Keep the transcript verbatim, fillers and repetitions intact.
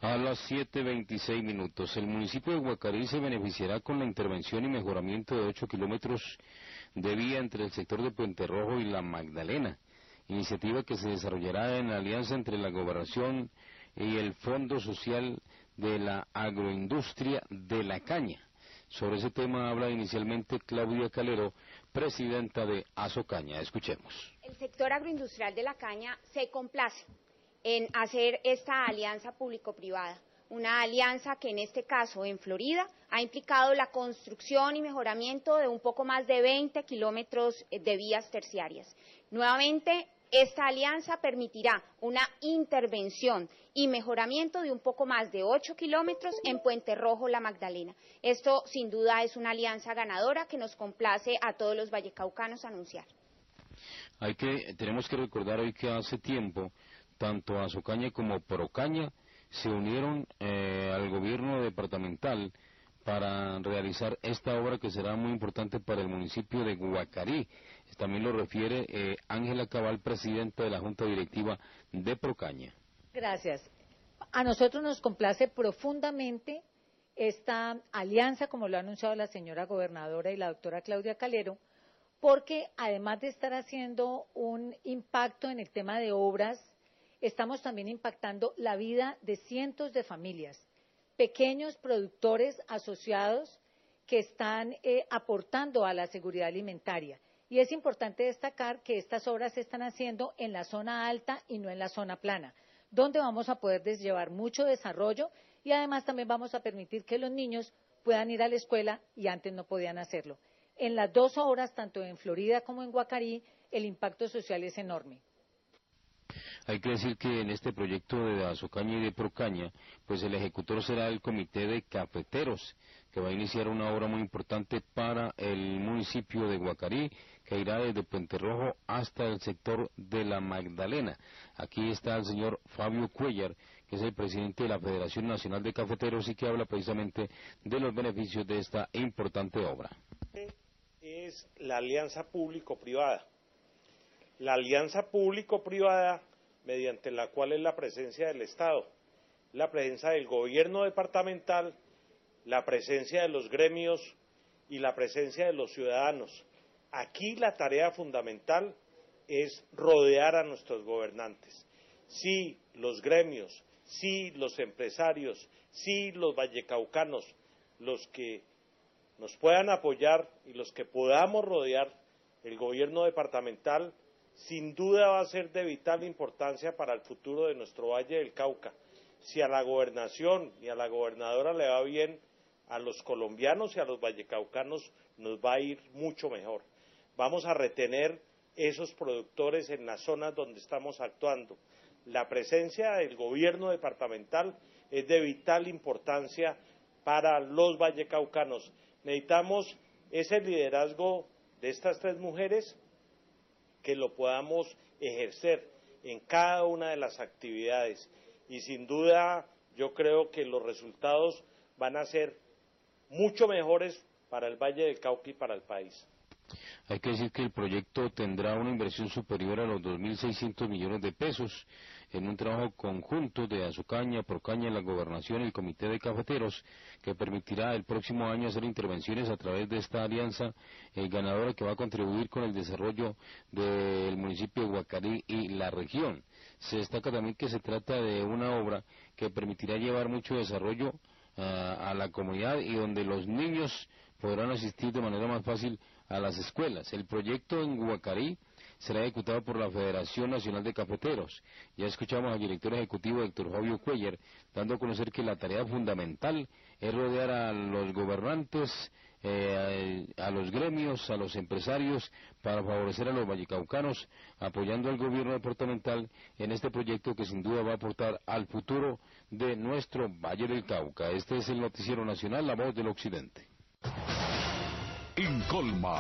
A las siete veintiséis minutos, el municipio de Guacarí se beneficiará con la intervención y mejoramiento de ocho kilómetros de vía entre el sector de Puente Rojo y La Magdalena, iniciativa que se desarrollará en alianza entre la Gobernación y el Fondo Social de la Agroindustria de la Caña. Sobre ese tema habla inicialmente Claudia Calero, presidenta de Asocaña. Escuchemos. El sector agroindustrial de la caña se complace en hacer esta alianza público-privada, una alianza que en este caso en Florida ha implicado la construcción y mejoramiento de un poco más de veinte kilómetros de vías terciarias. Nuevamente, esta alianza permitirá una intervención y mejoramiento de un poco más de ocho kilómetros en Puente Rojo, La Magdalena. Esto sin duda es una alianza ganadora que nos complace a todos los vallecaucanos anunciar. Hay que, tenemos que recordar hoy que hace tiempo tanto Asocaña como Procaña se unieron eh, al gobierno departamental para realizar esta obra que será muy importante para el municipio de Guacarí. También lo refiere eh, Ángela Cabal, presidenta de la Junta Directiva de Procaña. Gracias. A nosotros nos complace profundamente esta alianza, como lo ha anunciado la señora gobernadora y la doctora Claudia Calero, porque además de estar haciendo un impacto en el tema de obras, estamos también impactando la vida de cientos de familias, pequeños productores asociados que están eh, aportando a la seguridad alimentaria. Y es importante destacar que estas obras se están haciendo en la zona alta y no en la zona plana, donde vamos a poder llevar mucho desarrollo y además también vamos a permitir que los niños puedan ir a la escuela y antes no podían hacerlo. En las dos obras, tanto en Florida como en Guacarí, el impacto social es enorme. Hay que decir que en este proyecto de Asocaña y de Procaña, pues el ejecutor será el Comité de Cafeteros, que va a iniciar una obra muy importante para el municipio de Guacarí, que irá desde Puente Rojo hasta el sector de La Magdalena. Aquí está el señor Fabio Cuellar, que es el presidente de la Federación Nacional de Cafeteros y que habla precisamente de los beneficios de esta importante obra. Es la alianza público-privada. La alianza público-privada mediante la cual es la presencia del Estado, la presencia del gobierno departamental, la presencia de los gremios y la presencia de los ciudadanos. Aquí la tarea fundamental es rodear a nuestros gobernantes. Si los gremios, si los empresarios, si los vallecaucanos, los que nos puedan apoyar y los que podamos rodear el gobierno departamental, sin duda va a ser de vital importancia para el futuro de nuestro Valle del Cauca. Si a la gobernación y a la gobernadora le va bien, a los colombianos y a los vallecaucanos nos va a ir mucho mejor. Vamos a retener esos productores en las zonas donde estamos actuando. La presencia del gobierno departamental es de vital importancia para los vallecaucanos. Necesitamos ese liderazgo de estas tres mujeres, que lo podamos ejercer en cada una de las actividades y sin duda yo creo que los resultados van a ser mucho mejores para el Valle del Cauca y para el país. Hay que decir que el proyecto tendrá una inversión superior a los dos mil seiscientos millones de pesos en un trabajo conjunto de Asocaña, Procaña, la Gobernación y el Comité de Cafeteros, que permitirá el próximo año hacer intervenciones a través de esta alianza eh, ganadora que va a contribuir con el desarrollo del municipio de Guacarí y la región. Se destaca también que se trata de una obra que permitirá llevar mucho desarrollo uh, a la comunidad y donde los niños podrán asistir de manera más fácil a las escuelas. El proyecto en Guacarí será ejecutado por la Federación Nacional de Cafeteros. Ya escuchamos al director ejecutivo Héctor Fabio Cuellar dando a conocer que la tarea fundamental es rodear a los gobernantes, eh, a, a los gremios, a los empresarios, para favorecer a los vallecaucanos, apoyando al gobierno departamental en este proyecto que sin duda va a aportar al futuro de nuestro Valle del Cauca. Este es el Noticiero Nacional, La Voz del Occidente. En Colma.